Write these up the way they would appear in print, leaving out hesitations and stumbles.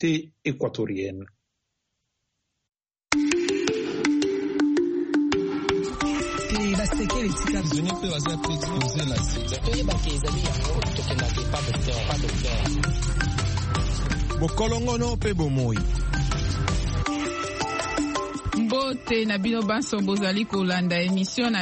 société équatorienne. Bokolongono pe bomoi. Mbote na bino banso bozali kolanda émission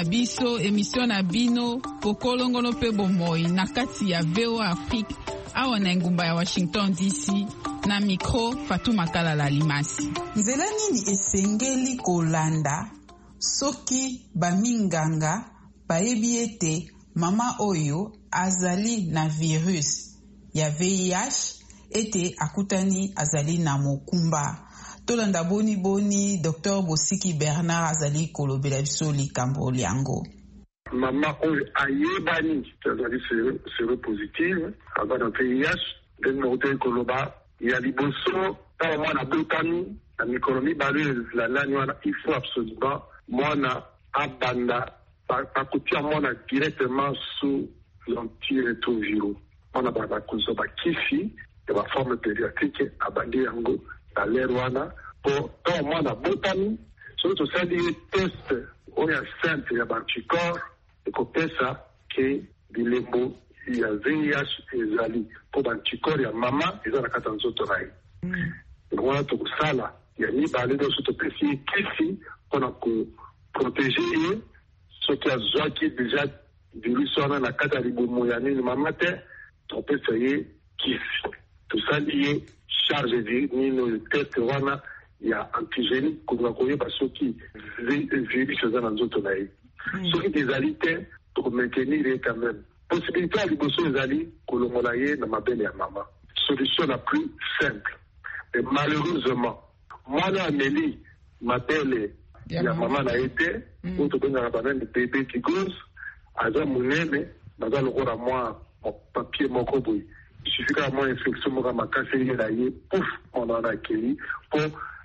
na bino Bokolongono pe bomoi na kati ya VOA Afrique awa na ngumba ya Washington DC na micro Fatou Makala Alimasi. Nzela nini esengeli kolanda soki baminganga bayebi ete mama oyo azali na virus ya VIH ete akutani azali na mokumba. Tolanda boni Dr Bosiki Bernard azali kolobela biso likambo liango. Mama oyo ayebani azali séropositive aza na VIH ndenge nakotai koloba ya liboso ntango mwana abotami na mikolo mibale elandani wana il faut absolument mwana abanda bakotia mwana directement sous l'antirétroviraux mwana bakozwa bakisi ya baforme pédiatrique abandi yango na lere wana po ntango mwana abotami soki tosali ye test oyo ya simple ya baanticorps ekopesa ke bilembo ya VIH ezali po baanticorps ya mama eza na kati ya nzoto na ye wana tokosala ya mibale nyonso topesi ye kisi mpona koprotege ye soki azwaki deja virus wana na kati ya libumu ya nini mama te topesa ye kisi tosali ye charge nini oyo test wana ya antigénique kolinga koyeba soki virus eza na nzoto na ye soki ezali te tokomaintenir ye quand même possibilité ya liboso ezali kolongola ye na mabele ya mama solution la plus simple mais malheureusement mwana ameli mabele ya mama na ye te oyo tobengaka banani bébé tigose aza monene baza lokola mwa papier moko boye isuffit kaka mwa infection moko makasi ye na ye pouf mwana wana akei mpo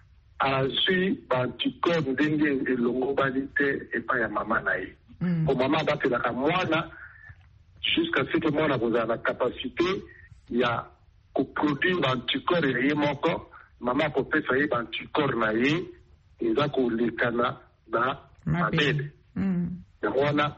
azwi baanticorps ndenge elongobani te epai ya mama na ye po mama abatelaka mwana jusqu'à ce que mwana kozala na capacité ya koproduire baanticorps ya ye moko mama akopesa ye baanticorps na ye eza kolekana na mabele yango wana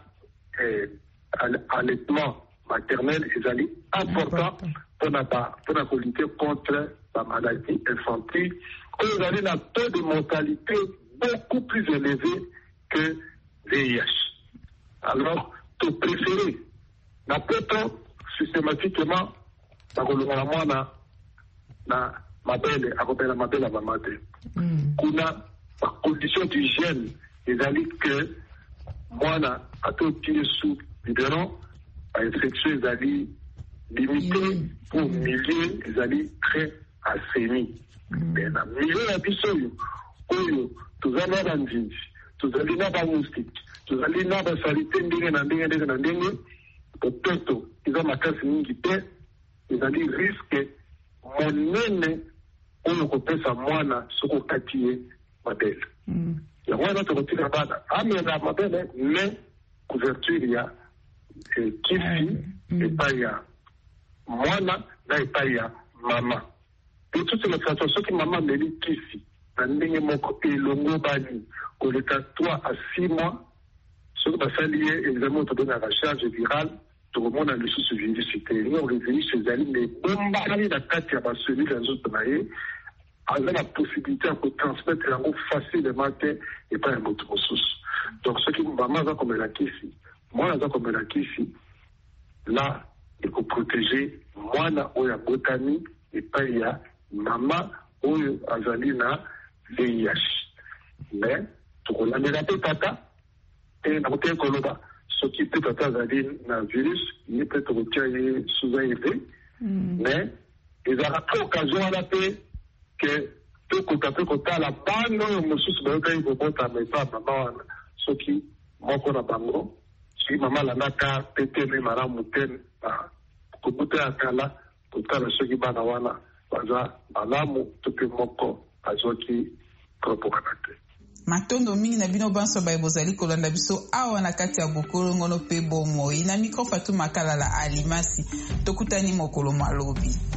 allaitement maternel ezali important mpona kolite contre bamaladie infantile oyo ezali na taux de mortalité beaucoup plus élevé que VIH. Alors topréféré na poto systématiquement bakolonga na mwana na mabele akopela mabele ya mama te kuna bacondition d'hygiène ezali ke mwana atotie sous biberon bainfection ezali limité pour milieu ezali très assaini mais na milieu ya biso oyo tozali na banzinzi tozali na bamoustique tozali na basalite ndenge na ndenge popeto eza makasi mingi te ezali riske monene oyo kopesa mwana soki okati ye mabele yango wana tokotika bana amela mabele mais couverture ya kisi epai ya mwana na epai ya mama de toute la façon soki mama ameli kisi na ndenge moko elongobani koleka 3 à 6 mois soki basali ye examen tobengaka charge virale tokomona lisusu virus te yango virus ezali me ebombani na kati ya baselile ya nzoto na ye aza na possibilité ya kotransmettre yango facilement te epai ya moto mosusu donc soki mama aza komela kisi mwana aza komela kisi la ekoprotege mwana oyo abotami epai ya mama oyo azali na VIH mais tokolandela mpe tata te nakotei koloba soki mpe tata azali na virus ye mpe tokotia ye sous ARV mais ezalaka mpe occasion wana mpe ke tokoka mpe kotala bana oyo mosusu bayokaki kobotama epa mama wana soki moko na bango soki mama alandaka petele malamu te kobuta ya kala kotala soki bana wana baza malamu to mpe moko azwaki propokana te matondo mingi na bino banso baye bozali kolanda biso awa na kati ya Bokolongono pe bomoi na micro Fatou Makala Alimasi tokutani mokolo malobi.